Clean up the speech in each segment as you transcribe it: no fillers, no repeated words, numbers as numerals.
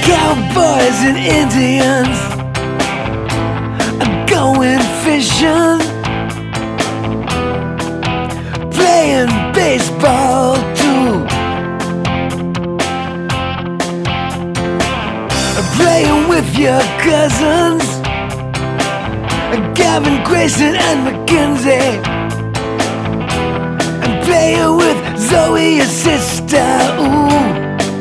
Cowboys and Indians are going fishing, playing baseball too, playing with your cousins, Gavin, Grayson, and Mackenzie, and playing with Zoe, your sister. Ooh.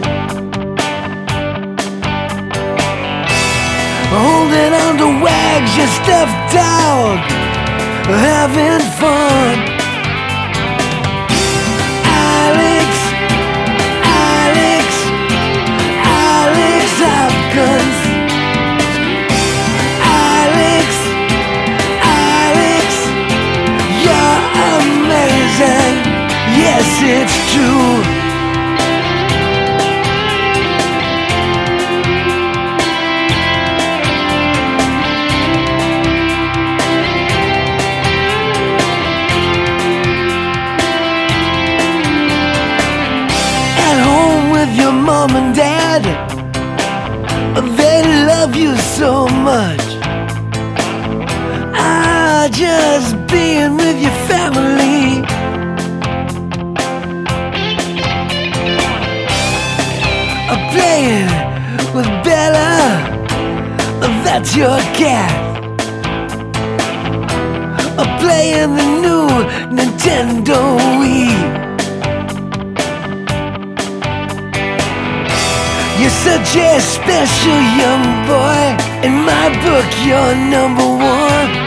Holding on to Wags, your stuffed dog, having fun. Alex Hopkins. Alex, you're amazing. Yes, it's true. Your mom and dad, they love you so much. Just being with your family, playing with Bella, that's your cat, playing the new Nintendo Wii. You're such a special young boy. In my book, you're number one.